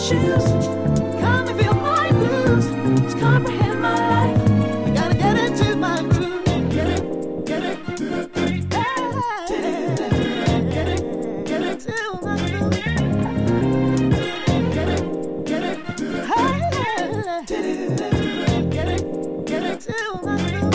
shoes. Come and feel my blues. To comprehend my life, you gotta get into my groove. Get it, get it, get it to my groove. Get it, get it, get it to my groove.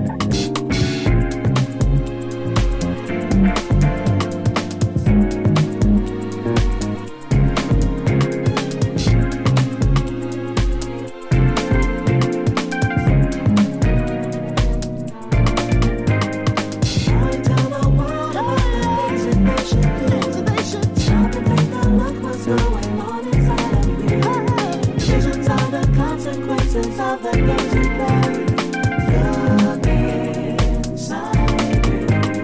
Of the games we play, look inside you.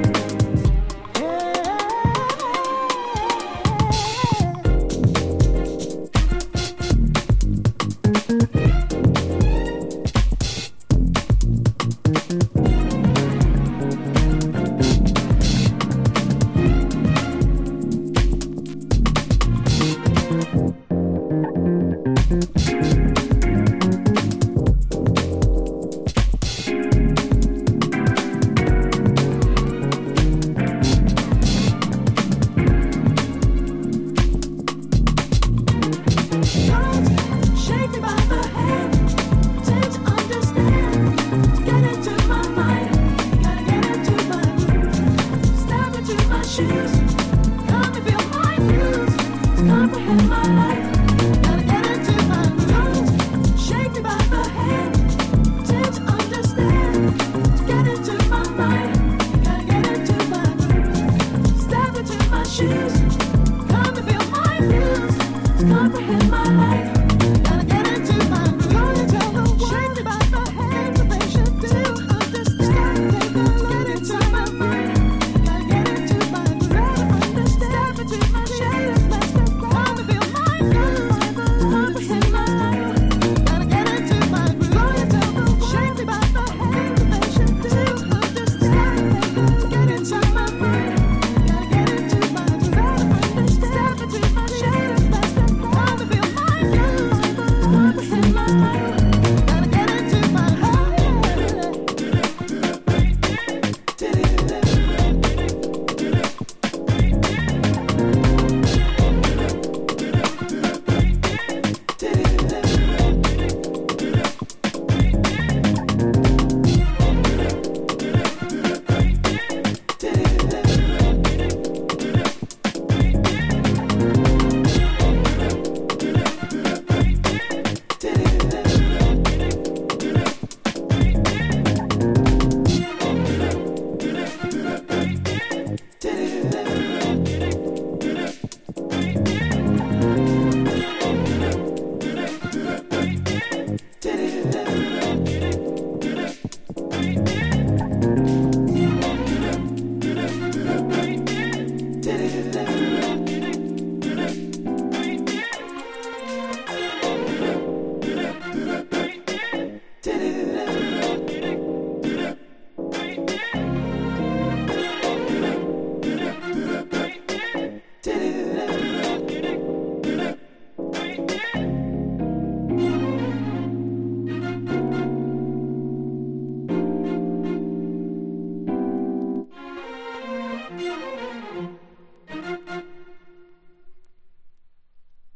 Comprehend my life, gotta get into my groove. Shake me by the hand, tend to understand. To get into my mind, gotta get into my groove. Step into my shoes, come and feel my blues. To comprehend my life.